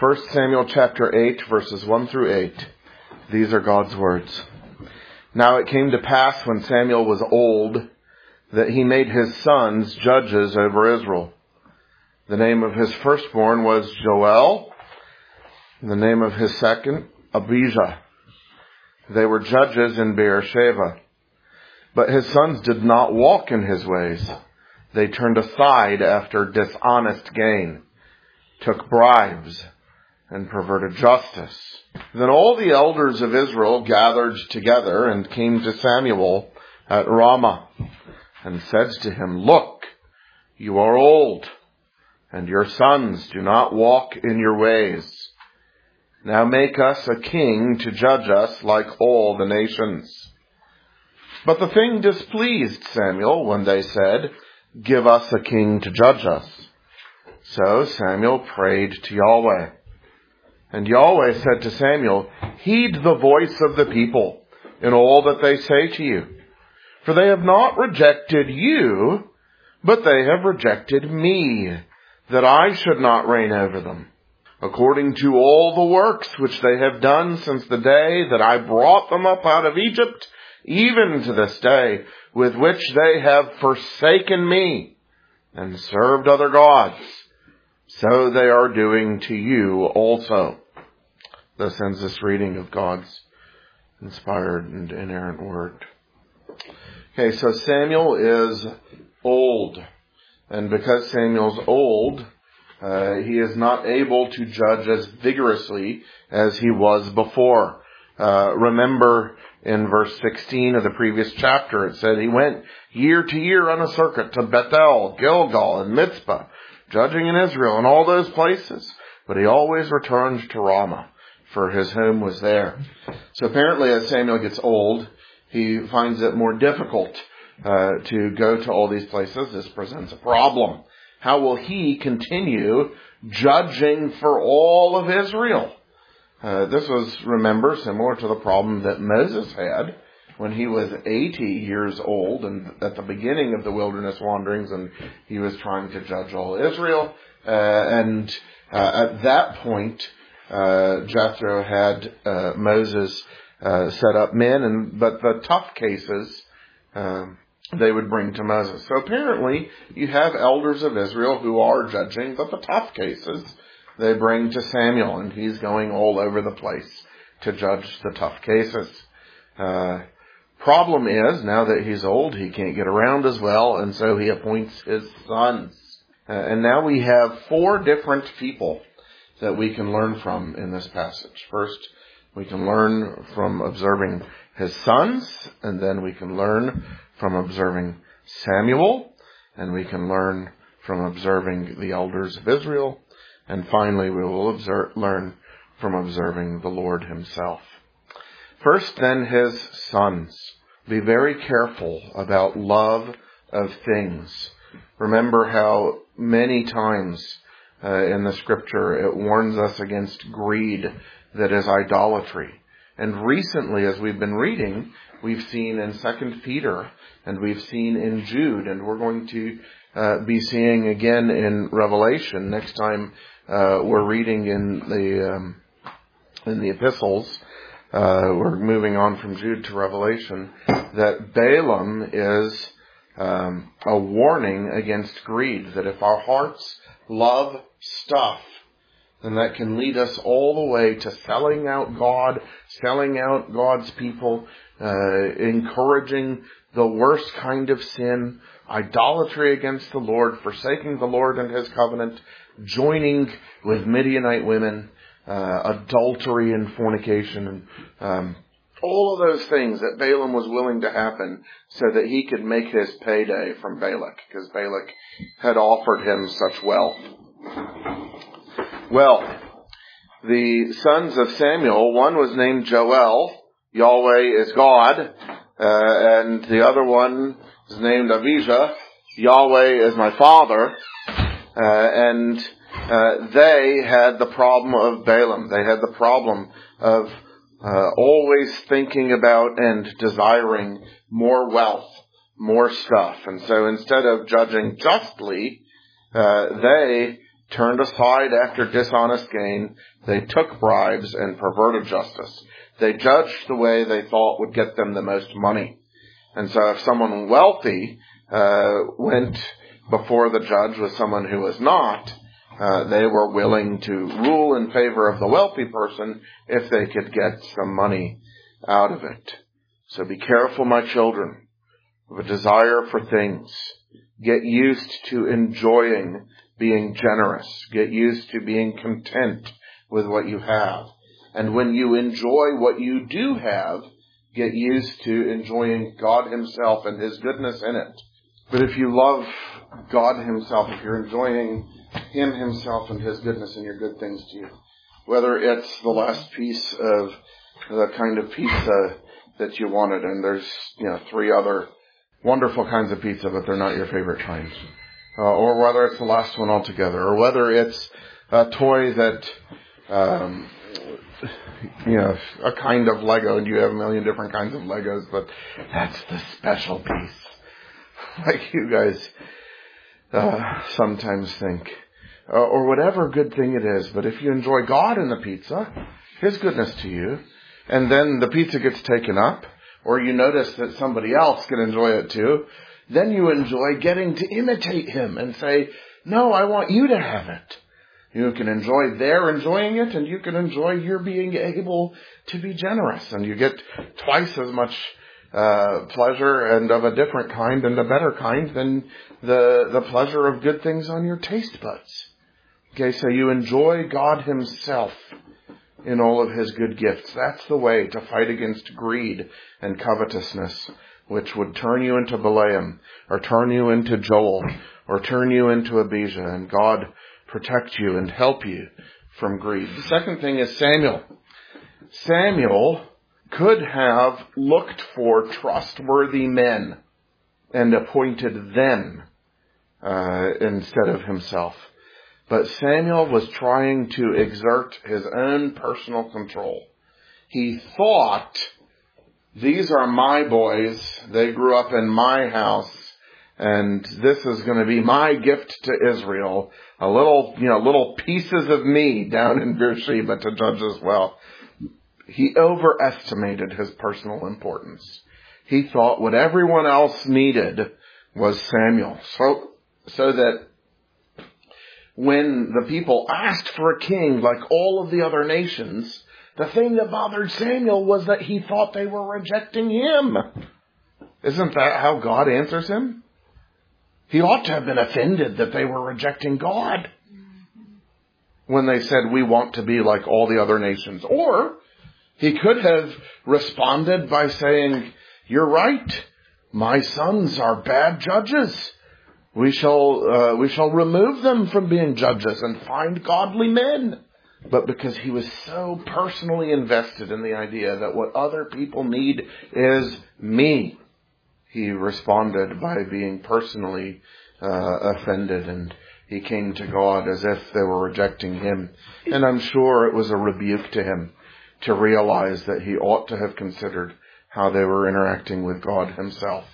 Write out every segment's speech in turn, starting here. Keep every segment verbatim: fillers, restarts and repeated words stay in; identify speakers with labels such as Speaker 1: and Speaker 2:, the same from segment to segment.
Speaker 1: First Samuel chapter eight, verses one through eight. These are God's words. Now it came to pass when Samuel was old that he made his sons judges over Israel. The name of his firstborn was Joel. The name of his second, Abijah. They were judges in Beersheba. But his sons did not walk in his ways. They turned aside after dishonest gain, took bribes, and perverted justice. Then all the elders of Israel gathered together and came to Samuel at Ramah and said to him, Look, you are old, and your sons do not walk in your ways. Now make us a king to judge us like all the nations. But the thing displeased Samuel when they said, Give us a king to judge us. So Samuel prayed to Yahweh. And Yahweh said to Samuel, Heed the voice of the people in all that they say to you. For they have not rejected you, but they have rejected me, that I should not reign over them. According to all the works which they have done since the day that I brought them up out of Egypt, even to this day, with which they have forsaken me and served other gods, so they are doing to you also. Thus ends this reading of God's inspired and inerrant word. Okay, so Samuel is old. And because Samuel's old, uh, he is not able to judge as vigorously as he was before. Uh, remember in verse sixteen of the previous chapter, it said he went year to year on a circuit to Bethel, Gilgal, and Mizpah, judging in Israel and all those places. But he always returned to Ramah, for his home was there. So apparently as Samuel gets old, he finds it more difficult uh, to go to all these places. This presents a problem. How will he continue judging for all of Israel? Uh, this was, remember, similar to the problem that Moses had when he was eighty years old and at the beginning of the wilderness wanderings, and he was trying to judge all Israel. Uh, and uh, at that point, uh, Jethro had uh, Moses uh, set up men, and but the tough cases uh, they would bring to Moses. So apparently, you have elders of Israel who are judging, but the tough cases they bring to Samuel, and he's going all over the place to judge the tough cases. Uh, problem is, now that he's old, he can't get around as well, and so he appoints his sons. Uh, and now we have four different people that we can learn from in this passage. First, we can learn from observing his sons, and then we can learn from observing Samuel, and we can learn from observing the elders of Israel. And finally, we will observe, learn from observing the Lord himself. First, then, his sons. Be very careful about love of things. Remember how many times uh, in the scripture it warns us against greed, that is idolatry. And recently, as we've been reading, we've seen in Second Peter, and we've seen in Jude, and we're going to uh, be seeing again in Revelation next time. Uh, we're reading in the um, in the epistles. Uh, we're moving on from Jude to Revelation. That Balaam is um, a warning against greed. That if our hearts love stuff, then that can lead us all the way to selling out God, selling out God's people, uh, encouraging the worst kind of sin, idolatry against the Lord, forsaking the Lord and his covenant, joining with Midianite women, uh, adultery and fornication, and um, all of those things that Balaam was willing to happen so that he could make his payday from Balak, because Balak had offered him such wealth. Well, the sons of Samuel, one was named Joel, Yahweh is God, uh, and the other one is named Abijah, Yahweh is my father. Uh, and uh, they had the problem of Balaam. They had the problem of uh, always thinking about and desiring more wealth, more stuff. And so instead of judging justly, uh, they turned aside after dishonest gain. They took bribes and perverted justice. They judged the way they thought would get them the most money. And so if someone wealthy uh, went before the judge with someone who was not, uh, they were willing to rule in favor of the wealthy person if they could get some money out of it. So be careful, my children, of a desire for things. Get used to enjoying being generous. Get used to being content with what you have. And when you enjoy what you do have, get used to enjoying God himself and his goodness in it. But if you love God himself, if you're enjoying him himself and his goodness and your good things to you, whether it's the last piece of the kind of pizza that you wanted, and there's, you know, three other wonderful kinds of pizza, but they're not your favorite kinds, uh, or whether it's the last one altogether, or whether it's a toy that, um, you know, a kind of Lego, and you have a million different kinds of Legos, but that's the special piece. Like you guys uh, sometimes think. Uh, or whatever good thing it is. But if you enjoy God in the pizza, his goodness to you, and then the pizza gets taken up, or you notice that somebody else can enjoy it too, then you enjoy getting to imitate him and say, no, I want you to have it. You can enjoy their enjoying it, and you can enjoy your being able to be generous. And you get twice as much uh, pleasure, and of a different kind and a better kind, than the, the pleasure of good things on your taste buds. Okay, so you enjoy God himself in all of his good gifts. That's the way to fight against greed and covetousness, which would turn you into Balaam, or turn you into Joel, or turn you into Abijah. And God protect you and help you from greed. The second thing is Samuel. Samuel could have looked for trustworthy men and appointed them uh, instead of himself. But Samuel was trying to exert his own personal control. He thought, these are my boys, they grew up in my house, and this is going to be my gift to Israel. A little, you know, little pieces of me down in Beersheba to judge as well. He overestimated his personal importance. He thought what everyone else needed was Samuel. So, so that when the people asked for a king like all of the other nations, the thing that bothered Samuel was that he thought they were rejecting him. Isn't that how God answers him? He ought to have been offended that they were rejecting God when they said, we want to be like all the other nations. Or he could have responded by saying, you're right. My sons are bad judges. We shall, uh, we shall remove them from being judges and find godly men. But because he was so personally invested in the idea that what other people need is me, he responded by being personally uh, offended, and he came to God as if they were rejecting him. And I'm sure it was a rebuke to him to realize that he ought to have considered how they were interacting with God himself.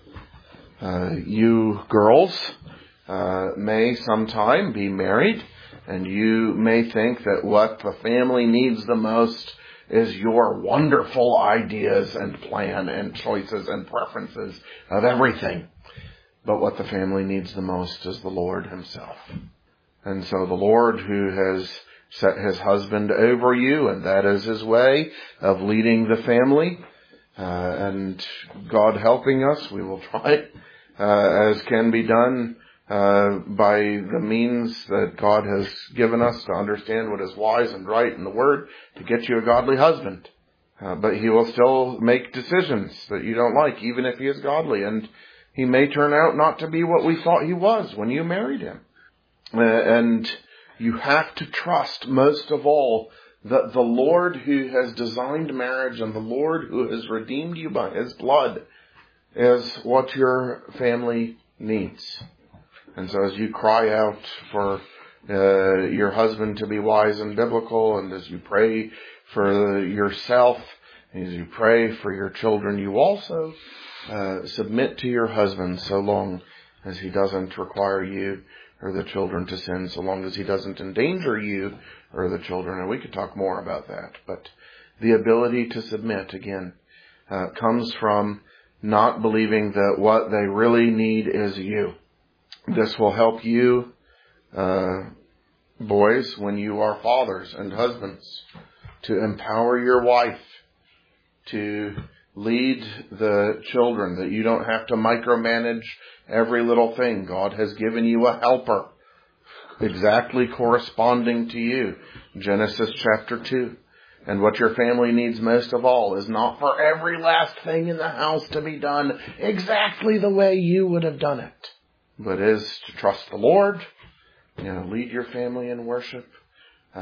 Speaker 1: Uh, you girls uh, may sometime be married, and you may think that what the family needs the most is your wonderful ideas and plan and choices and preferences of everything. But what the family needs the most is the Lord himself. And so the Lord, who has set his husband over you, and that is his way of leading the family, uh, and God helping us, we will try uh, as can be done Uh, by the means that God has given us to understand what is wise and right in the Word, to get you a godly husband. Uh, but he will still make decisions that you don't like, even if he is godly. And he may turn out not to be what we thought he was when you married him. Uh, and you have to trust, most of all, that the Lord who has designed marriage and the Lord who has redeemed you by his blood is what your family needs. And so as you cry out for uh, your husband to be wise and biblical, and as you pray for yourself, as you pray for your children, you also uh, submit to your husband so long as he doesn't require you or the children to sin, so long as he doesn't endanger you or the children. And we could talk more about that. But the ability to submit, again, uh, comes from not believing that what they really need is you. This will help you, uh, boys, when you are fathers and husbands, to empower your wife to lead the children, that you don't have to micromanage every little thing. God has given you a helper exactly corresponding to you. Genesis chapter two. And what your family needs most of all is not for every last thing in the house to be done exactly the way you would have done it, but is to trust the Lord, you know, lead your family in worship, uh,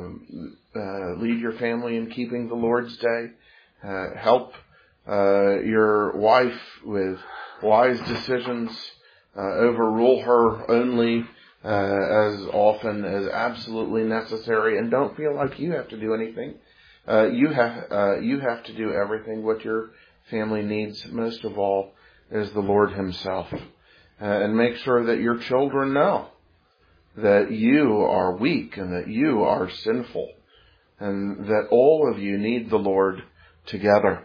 Speaker 1: uh, lead your family in keeping the Lord's day, uh, help uh, your wife with wise decisions, uh, overrule her only uh, as often as absolutely necessary, and don't feel like you have to do anything. Uh, you have uh, you have to do everything. What your family needs most of all is the Lord Himself. Uh, and make sure that your children know that you are weak and that you are sinful and that all of you need the Lord together.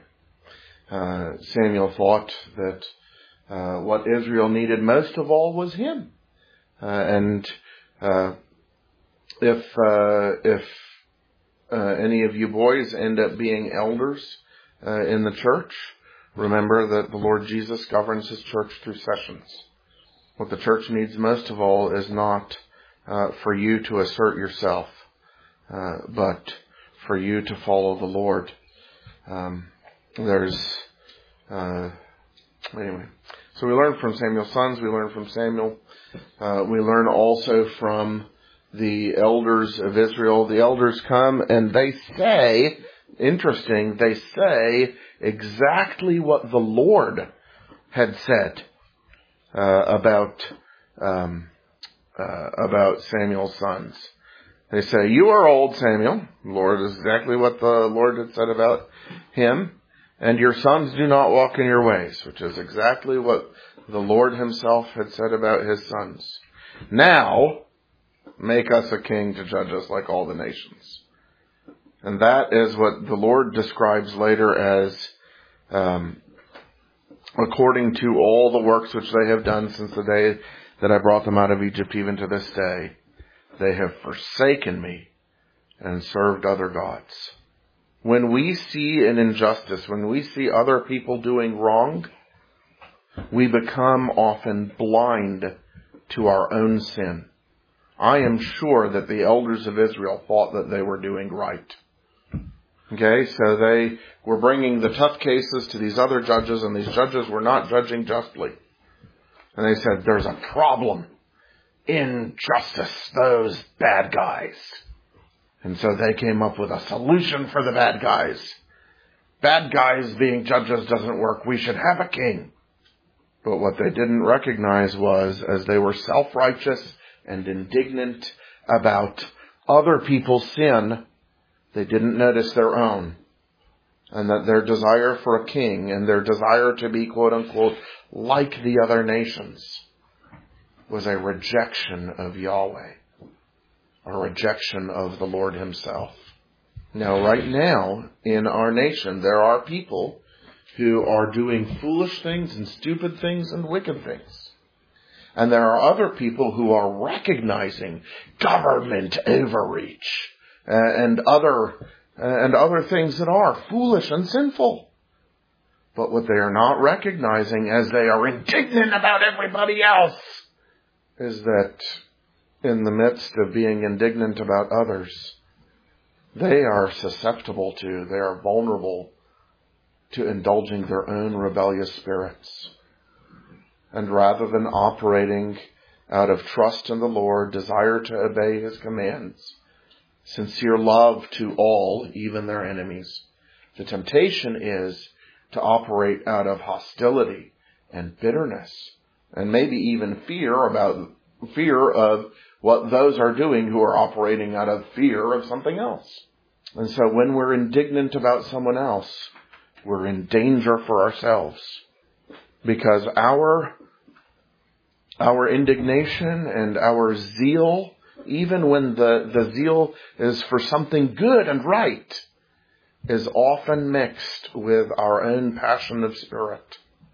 Speaker 1: Uh, Samuel thought that uh, what Israel needed most of all was him. Uh, and uh, if uh, if uh, any of you boys end up being elders uh, in the church, remember that the Lord Jesus governs His church through sessions. What the church needs most of all is not uh, for you to assert yourself, uh, but for you to follow the Lord. Um, there's, uh, anyway. So we learn from Samuel's sons, we learn from Samuel. Uh, we learn also from the elders of Israel. The elders come and they say, interesting, they say exactly what the Lord had said uh, about um, uh, about Samuel's sons. They say, "You are old, Samuel." The Lord is exactly what the Lord had said about him. "And your sons do not walk in your ways," which is exactly what the Lord Himself had said about His sons. "Now, make us a king to judge us like all the nations." And that is what the Lord describes later as, um, according to all the works which they have done since the day that I brought them out of Egypt, even to this day, they have forsaken me and served other gods. When we see an injustice, when we see other people doing wrong, we become often blind to our own sin. I am sure that the elders of Israel thought that they were doing right. Okay, so they were bringing the tough cases to these other judges, and these judges were not judging justly. And they said, "There's a problem in justice, those bad guys." And so they came up with a solution for the bad guys. Bad guys being judges doesn't work. We should have a king. But what they didn't recognize was, as they were self-righteous and indignant about other people's sin, they didn't notice their own. And that their desire for a king and their desire to be, quote unquote, like the other nations was a rejection of Yahweh, a rejection of the Lord Himself. Now, right now, in our nation, there are people who are doing foolish things and stupid things and wicked things. And there are other people who are recognizing government overreach uh, and other uh, and other things that are foolish and sinful. But what they are not recognizing, as they are indignant about everybody else, is that in the midst of being indignant about others, they are susceptible to, they are vulnerable to indulging their own rebellious spirits. And rather than operating out of trust in the Lord, desire to obey His commands, sincere love to all, even their enemies, the temptation is to operate out of hostility and bitterness, and maybe even fear about fear of what those are doing who are operating out of fear of something else. And so when we're indignant about someone else, we're in danger for ourselves, because our our indignation and our zeal, even when the, the zeal is for something good and right, is often mixed with our own passion of spirit,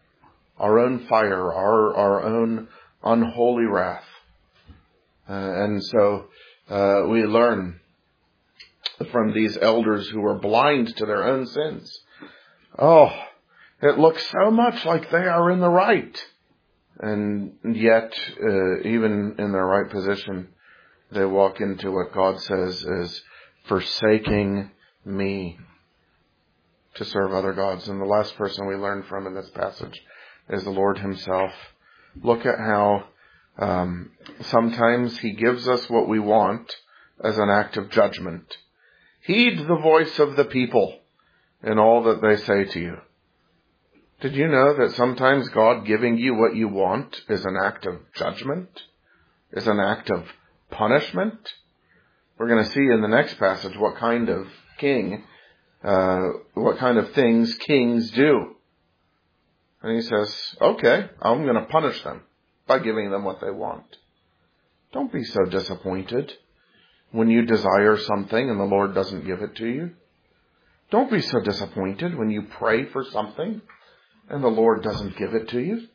Speaker 1: our own fire, our, our own unholy wrath. Uh, and so uh, we learn from these elders who are blind to their own sins. Oh, it looks so much like they are in the right. And yet, uh, even in their right position, they walk into what God says is forsaking me to serve other gods. And the last person we learn from in this passage is the Lord himself. Look at how um, sometimes he gives us what we want as an act of judgment. Heed the voice of the people in all that they say to you. Did you know that sometimes God giving you what you want is an act of judgment? Is an act of punishment? We're going to see in the next passage what kind of king, uh, what kind of things kings do. And he says, okay, I'm going to punish them by giving them what they want. Don't be so disappointed when you desire something and the Lord doesn't give it to you. Don't be so disappointed when you pray for something and the Lord doesn't give it to you.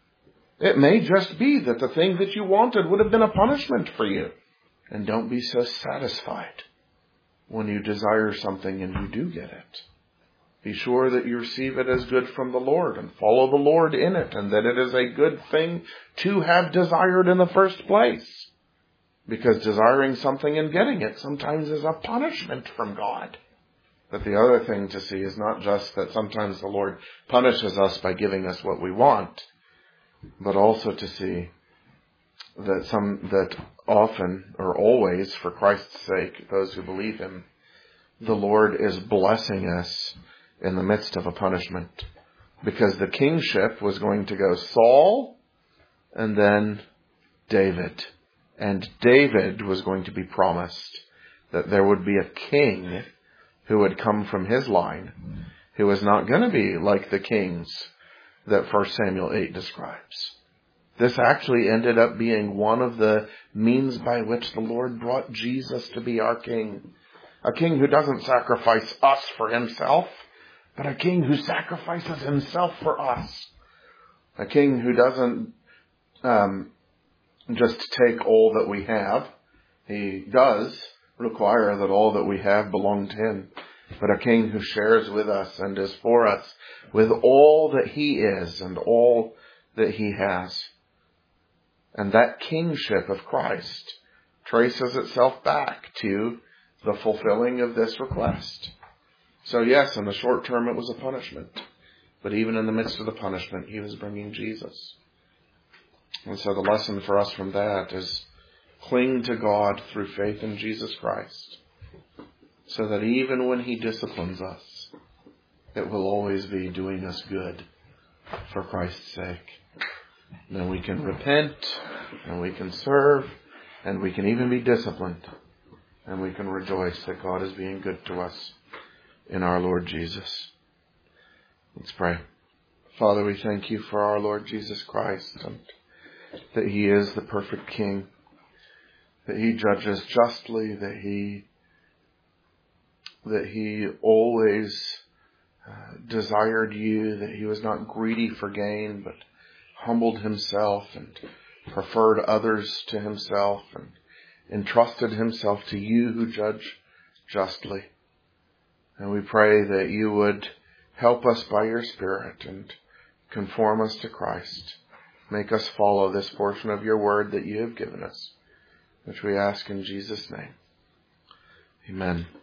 Speaker 1: It may just be that the thing that you wanted would have been a punishment for you. And don't be so satisfied when you desire something and you do get it. Be sure that you receive it as good from the Lord and follow the Lord in it, and that it is a good thing to have desired in the first place. Because desiring something and getting it sometimes is a punishment from God. But the other thing to see is not just that sometimes the Lord punishes us by giving us what we want, but also to see that some that often or always, for Christ's sake, those who believe him, the Lord is blessing us in the midst of a punishment. Because the kingship was going to go Saul and then David. And David was going to be promised that there would be a king who would come from his line, who was not going to be like the kings that First Samuel eight describes. This actually ended up being one of the means by which the Lord brought Jesus to be our king. A king who doesn't sacrifice us for himself, but a king who sacrifices himself for us. A king who doesn't um, just take all that we have. He does require that all that we have belong to him. But a king who shares with us and is for us with all that he is and all that he has. And that kingship of Christ traces itself back to the fulfilling of this request. So yes, in the short term it was a punishment. But even in the midst of the punishment, he was bringing Jesus. And so the lesson for us from that is cling to God through faith in Jesus Christ, so that even when he disciplines us, it will always be doing us good for Christ's sake. And then we can repent, and we can serve, and we can even be disciplined, and we can rejoice that God is being good to us in our Lord Jesus. Let's pray. Father, we thank you for our Lord Jesus Christ, and that he is the perfect King, that he judges justly, that he that he always uh, desired you, that he was not greedy for gain, but humbled himself and preferred others to himself and entrusted himself to you who judge justly. And we pray that you would help us by your Spirit and conform us to Christ. Make us follow this portion of your word that you have given us, which we ask in Jesus' name. Amen.